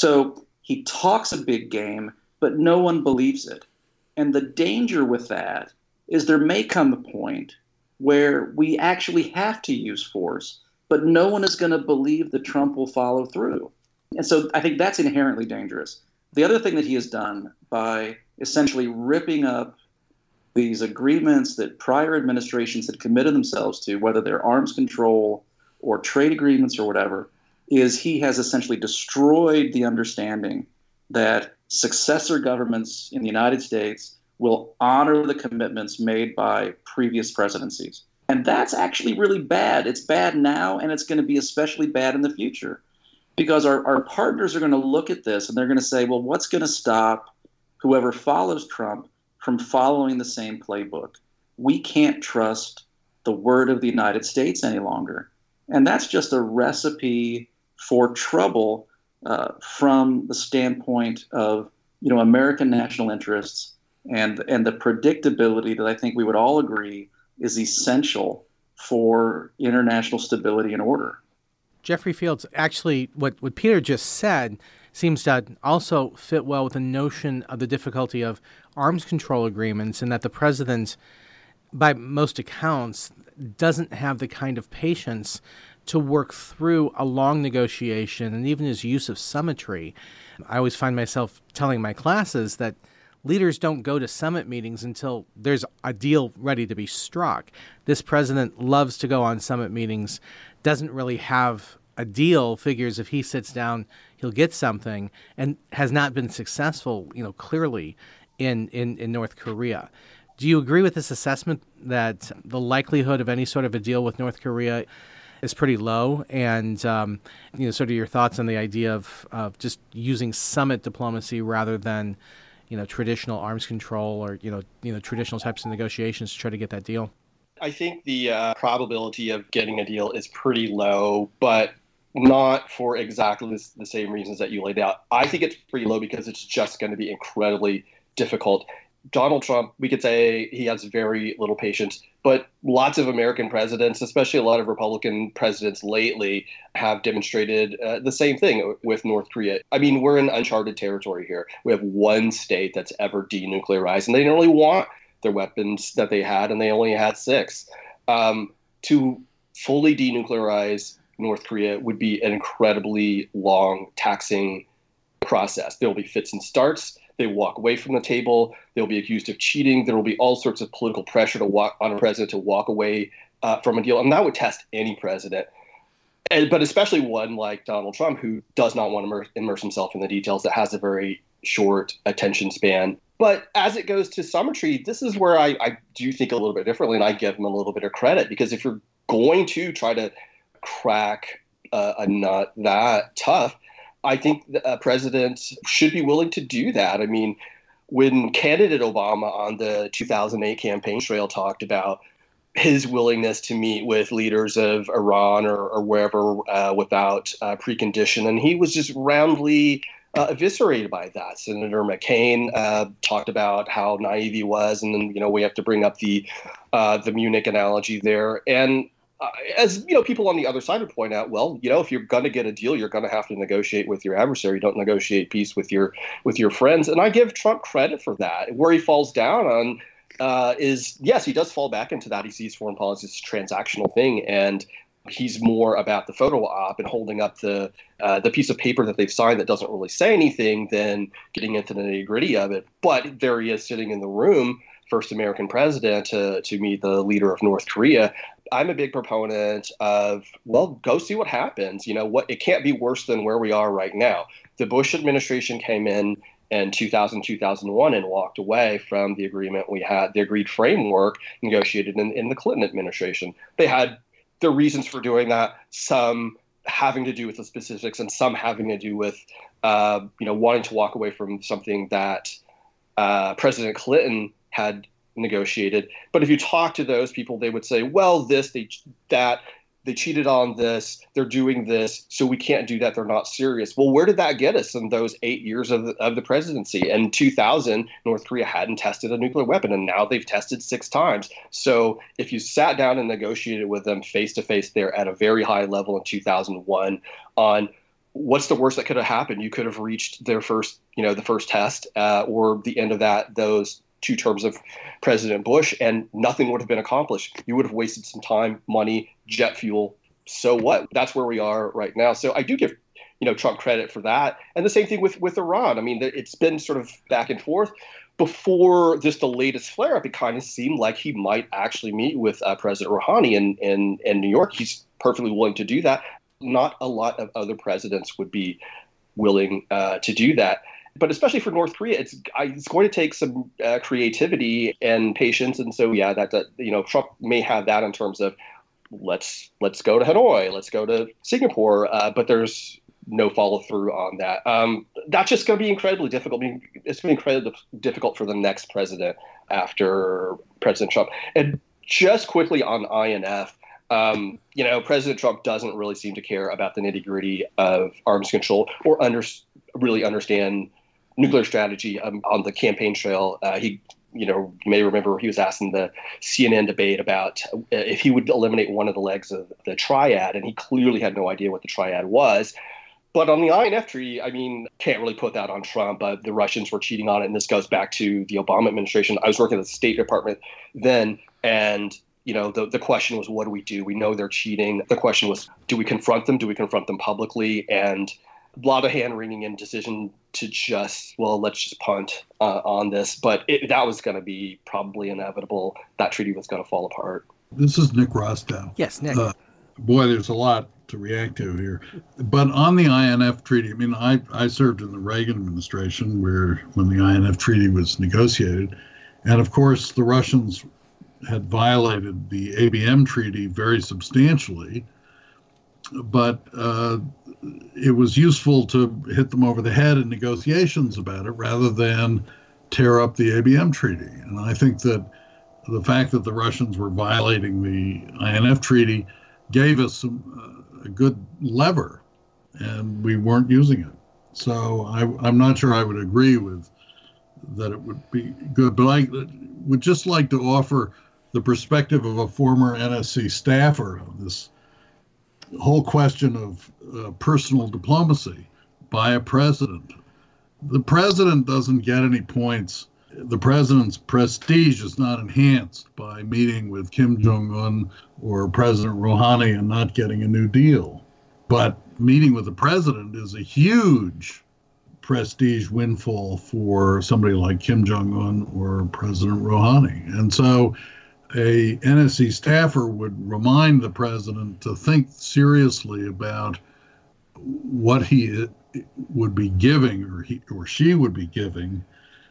So he talks a big game, but no one believes it. And the danger with that is there may come a point where we actually have to use force, but no one is going to believe that Trump will follow through. And so I think that's inherently dangerous. The other thing that he has done by essentially ripping up these agreements that prior administrations had committed themselves to, whether they're arms control or trade agreements or whatever, is he has essentially destroyed the understanding that successor governments in the United States will honor the commitments made by previous presidencies. And that's actually really bad. It's bad now, and it's going to be especially bad in the future, because our, our partners are going to look at this and they're going to say, well, what's going to stop whoever follows Trump from following the same playbook? We can't trust the word of the United States any longer. And that's just a recipe for trouble uh, from the standpoint of, you know, American national interests and and the predictability that I think we would all agree is essential for international stability and order. Jeffrey Fields, actually, what, what Peter just said seems to also fit well with the notion of the difficulty of arms control agreements, and that the president, by most accounts, doesn't have the kind of patience to work through a long negotiation, and even his use of summitry. I always find myself telling my classes that leaders don't go to summit meetings until there's a deal ready to be struck. This president loves to go on summit meetings, doesn't really have a deal, figures if he sits down, he'll get something, and has not been successful, you know, clearly in, in, in North Korea. Do you agree with this assessment that the likelihood of any sort of a deal with North Korea is pretty low? And, um, you know, sort of your thoughts on the idea of, of just using summit diplomacy rather than, you know, traditional arms control or, you know, you know, traditional types of negotiations to try to get that deal? I think the uh, probability of getting a deal is pretty low, but not for exactly this, the same reasons that you laid out. I think it's pretty low because it's just going to be incredibly difficult. Donald Trump, we could say he has very little patience, but lots of American presidents, especially a lot of Republican presidents lately, have demonstrated uh, the same thing with North Korea. I mean, we're in uncharted territory here. We have one state that's ever denuclearized, and they didn't really want their weapons that they had, and they only had six. Um, to fully denuclearize North Korea would be an incredibly long, taxing process. There will be fits and starts. They walk away from the table. They'll be accused of cheating. There will be all sorts of political pressure to walk on a president to walk away uh, from a deal, and that would test any president. And, but especially one like Donald Trump, who does not want to immerse, immerse himself in the details, that has a very short attention span. But as it goes to summitry, this is where I, I do think a little bit differently, and I give him a little bit of credit, because if you're going to try to crack uh, a nut that tough, I think the uh, president should be willing to do that. I mean, when candidate Obama on the two thousand eight campaign trail talked about his willingness to meet with leaders of Iran or, or wherever uh, without uh, precondition, and he was just roundly uh, eviscerated by that. Senator McCain uh, talked about how naive he was, and then, you know, we have to bring up the uh, the Munich analogy there. And Uh, as you know, people on the other side would point out, well, you know, if you're going to get a deal, you're going to have to negotiate with your adversary. Don't negotiate peace with your with your friends. And I give Trump credit for that. Where he falls down on uh, is, yes, he does fall back into that. He sees foreign policy as a transactional thing, and he's more about the photo op and holding up the uh, the piece of paper that they've signed that doesn't really say anything than getting into the nitty gritty of it. But there he is sitting in the room, first American president to to meet the leader of North Korea. I'm a big proponent of, well, go see what happens. You know, what it can't be worse than where we are right now. The Bush administration came in in two thousand, two thousand one and walked away from the agreement we had, the agreed framework negotiated in, in the Clinton administration. They had their reasons for doing that, some having to do with the specifics and some having to do with, uh, you know, wanting to walk away from something that uh, President Clinton had negotiated. But if you talk to those people, they would say, well, this, they, that, they cheated on this, they're doing this, so we can't do that, they're not serious. Well, where did that get us in those eight years of the, of the presidency? In two thousand, North Korea hadn't tested a nuclear weapon, and now they've tested six times. So if you sat down and negotiated with them face-to-face there at a very high level in two thousand one on what's the worst that could have happened? You could have reached their first, you know, the first test uh, or the end of that, those two terms of President Bush, and nothing would have been accomplished. You would have wasted some time, money, jet fuel. So what? That's where we are right now. So I do give, you know, Trump credit for that. And the same thing with, with Iran. I mean, it's been sort of back and forth. Before just the latest flare-up, it kind of seemed like he might actually meet with uh, President Rouhani in, in, in New York. He's perfectly willing to do that. Not a lot of other presidents would be willing uh, to do that. But especially for North Korea, it's it's going to take some uh, creativity and patience. And so, yeah, that, that you know, Trump may have that in terms of let's let's go to Hanoi, let's go to Singapore. Uh, but there's no follow through on that. Um, that's just going to be incredibly difficult. I mean, it's going to be incredibly difficult for the next president after President Trump. And just quickly on I N F. Um, you know, President Trump doesn't really seem to care about the nitty gritty of arms control or under, really understand nuclear strategy um, on the campaign trail. Uh, he, you know, you may remember he was asked in the C N N debate about uh, if he would eliminate one of the legs of the triad, and he clearly had no idea what the triad was. But on the I N F treaty, I mean, can't really put that on Trump. Uh, the Russians were cheating on it, and this goes back to the Obama administration. I was working at the State Department then, and you know, the, the question was, what do we do? We know they're cheating. The question was, do we confront them? Do we confront them publicly? And a lot of hand-wringing and decision to just, well, let's just punt uh, on this. But it, that was going to be probably inevitable. That treaty was going to fall apart. This is Nick Rostow. Yes, Nick. Uh, boy, there's a lot to react to here. But on the I N F treaty, I mean, I, I served in the Reagan administration where when the I N F treaty was negotiated. And, of course, the Russians had violated the A B M treaty very substantially, but uh, it was useful to hit them over the head in negotiations about it rather than tear up the A B M treaty. And I think that the fact that the Russians were violating the I N F treaty gave us some, uh, a good lever, and we weren't using it. So I, I'm not sure I would agree with that it would be good, but I would just like to offer the perspective of a former N S C staffer of this whole question of uh, personal diplomacy by a president. The president doesn't get any points. The president's prestige is not enhanced by meeting with Kim Jong-un or President Rouhani and not getting a new deal. But meeting with the president is a huge prestige windfall for somebody like Kim Jong-un or President Rouhani. And so a N S C staffer would remind the president to think seriously about what he would be giving or he or she would be giving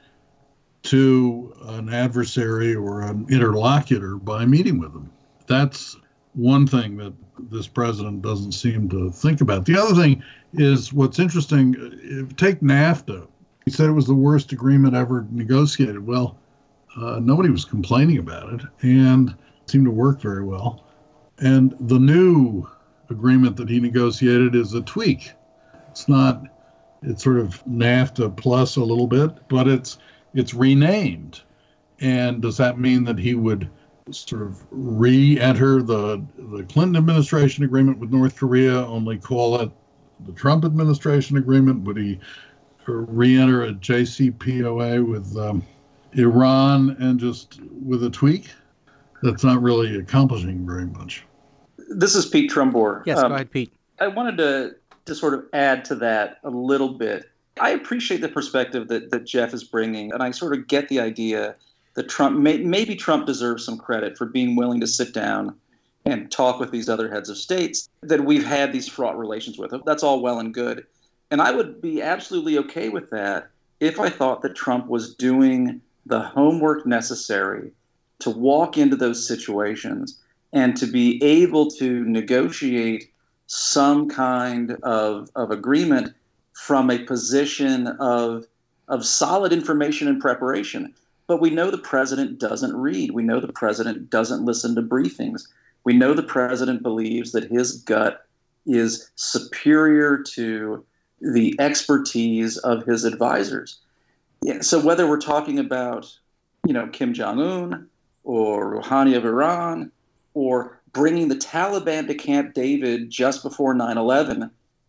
to an adversary or an interlocutor by meeting with them. That's one thing that this president doesn't seem to think about. The other thing is what's interesting, take NAFTA. He said it was the worst agreement ever negotiated. Well, Uh, nobody was complaining about it, and it seemed to work very well. And the new agreement that he negotiated is a tweak. It's not, it's sort of NAFTA plus a little bit, but it's it's renamed. And does that mean that he would sort of re-enter the, the Clinton administration agreement with North Korea, only call it the Trump administration agreement? Would he re-enter a J C P O A with um, Iran and just with a tweak? That's not really accomplishing very much. This is Pete Trumbore. Yes, um, go ahead, Pete. I wanted to, to sort of add to that a little bit. I appreciate the perspective that, that Jeff is bringing, and I sort of get the idea that Trump, may, maybe Trump deserves some credit for being willing to sit down and talk with these other heads of states that we've had these fraught relations with. That's all well and good. And I would be absolutely okay with that if I thought that Trump was doing the homework necessary to walk into those situations and to be able to negotiate some kind of, of agreement from a position of, of solid information and preparation. But we know the president doesn't read. We know the president doesn't listen to briefings. We know the president believes that his gut is superior to the expertise of his advisors. Yeah, so whether we're talking about, you know, Kim Jong-un or Rouhani of Iran or bringing the Taliban to Camp David just before nine eleven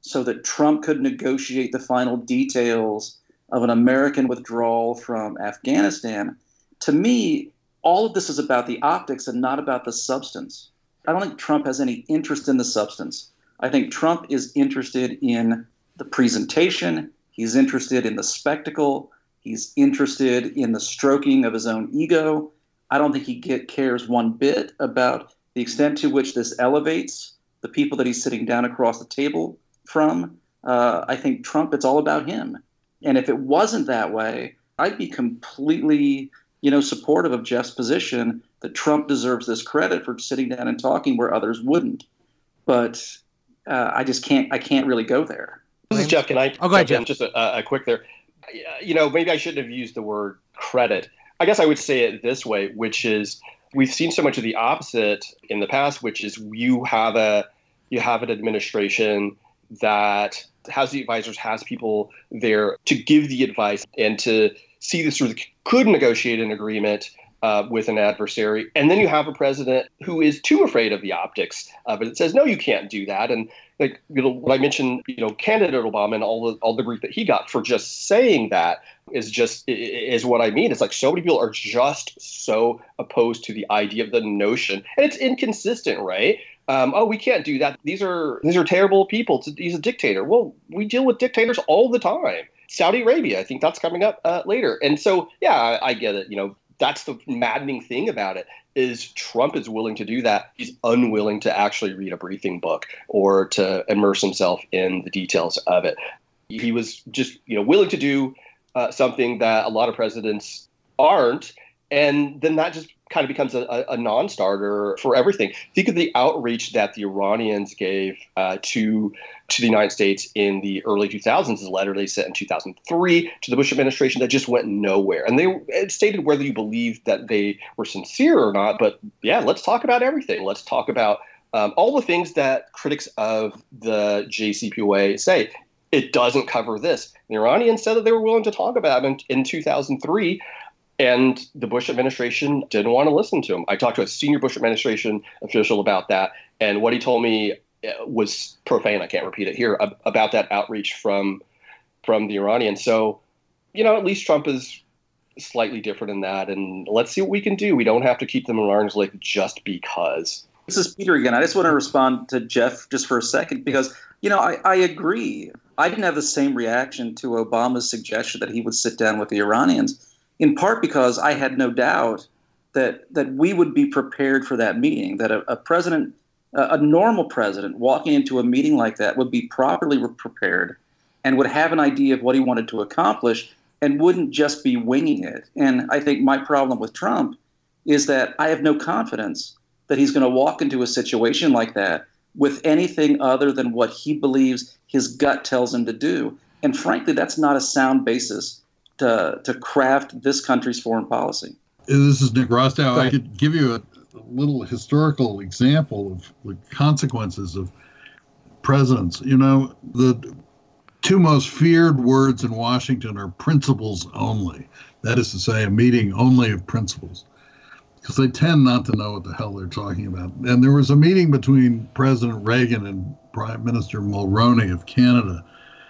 so that Trump could negotiate the final details of an American withdrawal from Afghanistan, to me, all of this is about the optics and not about the substance. I don't think Trump has any interest in the substance. I think Trump is interested in the presentation. He's interested in the spectacle. He's interested in the stroking of his own ego. I don't think he get, cares one bit about the extent to which this elevates the people that he's sitting down across the table from. Uh, I think Trump, it's all about him. And if it wasn't that way, I'd be completely, you know, supportive of Jeff's position that Trump deserves this credit for sitting down and talking where others wouldn't. But uh, I just can't, I can't really go there. This is Jeff. Can I? Oh, go ahead, Jeff. Just a, a quick there. You know, maybe I shouldn't have used the word credit. I guess I would say it this way, which is we've seen so much of the opposite in the past, which is you have a you have an administration that has the advisors, has people there to give the advice and to see this through, could negotiate an agreement uh, with an adversary. And then you have a president who is too afraid of the optics of it. It says, no, you can't do that. And like, you know, what I mentioned, you know, candidate Obama and all the all the grief that he got for just saying that is just is what I mean. It's like so many people are just so opposed to the idea of the notion, and it's inconsistent, right? Um, oh, we can't do that. These are these are terrible people. He's a dictator. Well, we deal with dictators all the time. Saudi Arabia, I think that's coming up uh, later. And so, yeah, I, I get it. You know, that's the maddening thing about it is Trump is willing to do that. He's unwilling to actually read a briefing book or to immerse himself in the details of it. He was just, you know, willing to do uh, something that a lot of presidents aren't. And then that just kind of becomes a, a non-starter for everything. Think of the outreach that the Iranians gave uh, to to the United States in the early two thousands. A letter they sent in two thousand three to the Bush administration that just went nowhere. And they it stated whether you believe that they were sincere or not. But yeah, let's talk about everything. Let's talk about um, all the things that critics of the J C P O A say. It doesn't cover this. The Iranians said that they were willing to talk about it in, in two thousand three. And the Bush administration didn't want to listen to him. I talked to a senior Bush administration official about that. And what he told me was profane. I can't repeat it here about that outreach from from the Iranians. So, you know, at least Trump is slightly different in that. And let's see what we can do. We don't have to keep them at arm's length just because. This is Peter again. I just want to respond to Jeff just for a second because, you know, I, I agree. I didn't have the same reaction to Obama's suggestion that he would sit down with the Iranians, in part because I had no doubt that that we would be prepared for that meeting, that a, a president, a, a normal president walking into a meeting like that would be properly prepared and would have an idea of what he wanted to accomplish and wouldn't just be winging it. And I think my problem with Trump is that I have no confidence that he's going to walk into a situation like that with anything other than what he believes his gut tells him to do. And frankly, that's not a sound basis to to craft this country's foreign policy. This is Nick Rostow. I could give you a, a little historical example of the consequences of presidents. You know, the two most feared words in Washington are principles only. That is to say, a meeting only of principles, because they tend not to know what the hell they're talking about. And there was a meeting between President Reagan and Prime Minister Mulroney of Canada.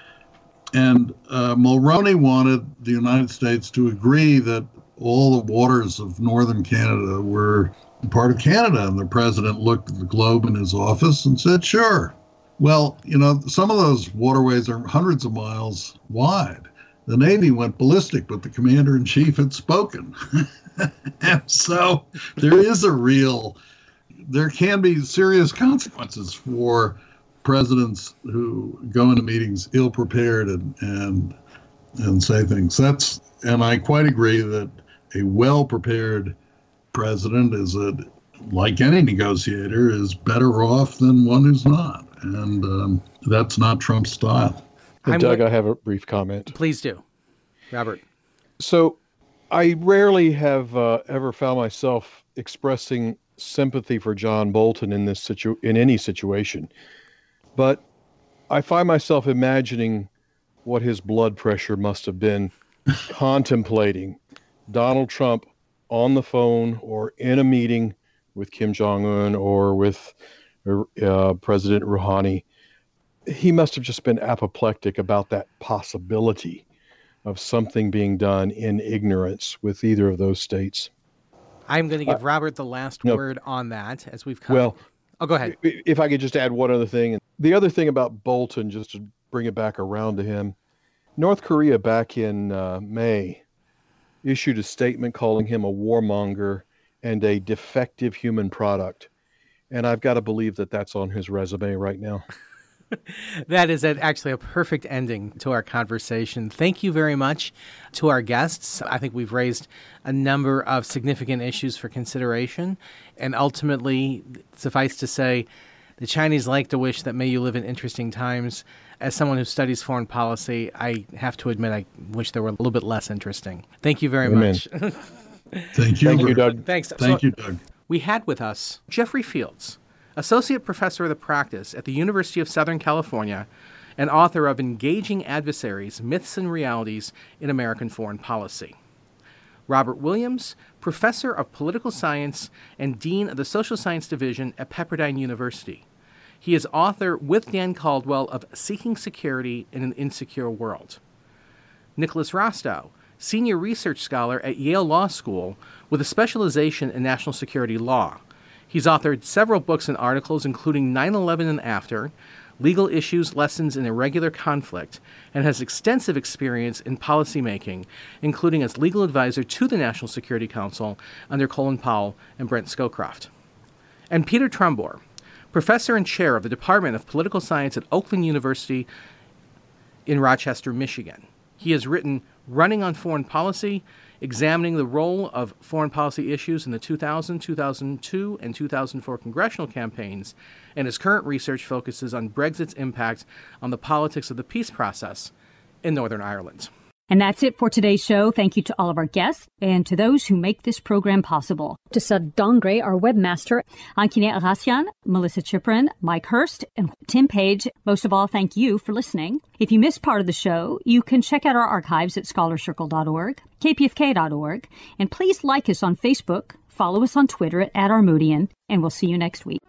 And uh, Mulroney wanted the United States to agree that all the waters of northern Canada were part of Canada. And the president looked at the globe in his office and said, sure. Well, you know, some of those waterways are hundreds of miles wide. The Navy went ballistic, but the commander-in-chief had spoken. And so there is a real, there can be serious consequences for presidents who go into meetings ill-prepared and, and and say things. That's and I quite agree that a well-prepared president is a like any negotiator is better off than one who's not, and um, that's not Trump's style. And Doug, I have a brief comment. Please do, Robert. So, I rarely have uh, ever found myself expressing sympathy for John Bolton in this situ in any situation. But I find myself imagining what his blood pressure must have been contemplating Donald Trump on the phone or in a meeting with Kim Jong-un or with uh, President Rouhani, he must have just been apoplectic about that possibility of something being done in ignorance with either of those states. I'm going to give uh, Robert the last no, word on that as we've come. Well, oh, go ahead. If I could just add one other thing. The other thing about Bolton, just to bring it back around to him, North Korea back in uh, May issued a statement calling him a warmonger and a defective human product. And I've got to believe that that's on his resume right now. That is actually a perfect ending to our conversation. Thank you very much to our guests. I think we've raised a number of significant issues for consideration. And ultimately, suffice to say, the Chinese like to wish that may you live in interesting times. As someone who studies foreign policy, I have to admit I wish they were a little bit less interesting. Thank you very Amen. much. Thank you. Thank you, Doug. Thanks. Thank so, you, Doug. We had with us Jeffrey Fields, Associate Professor of the Practice at the University of Southern California and author of Engaging Adversaries, Myths and Realities in American Foreign Policy. Robert Williams, Professor of Political Science and Dean of the Social Science Division at Pepperdine University. He is author with Dan Caldwell of Seeking Security in an Insecure World. Nicholas Rostow, Senior Research Scholar at Yale Law School with a specialization in national security law. He's authored several books and articles, including nine eleven and After, Legal Issues, Lessons in Irregular Conflict, and has extensive experience in policymaking, including as legal advisor to the National Security Council under Colin Powell and Brent Scowcroft. And Peter Trumbore, Professor and Chair of the Department of Political Science at Oakland University in Rochester, Michigan. He has written Running on Foreign Policy, examining the role of foreign policy issues in the two thousand, two thousand two, and two thousand four congressional campaigns, and his current research focuses on Brexit's impact on the politics of the peace process in Northern Ireland. And that's it for today's show. Thank you to all of our guests and to those who make this program possible. To Sud Dongre, our webmaster, Ankine Arasian, Melissa Chiprin, Mike Hurst, and Tim Page. Most of all, thank you for listening. If you missed part of the show, you can check out our archives at scholar circle dot org, k p f k dot org, and please like us on Facebook, follow us on Twitter at, at Armodian, and we'll see you next week.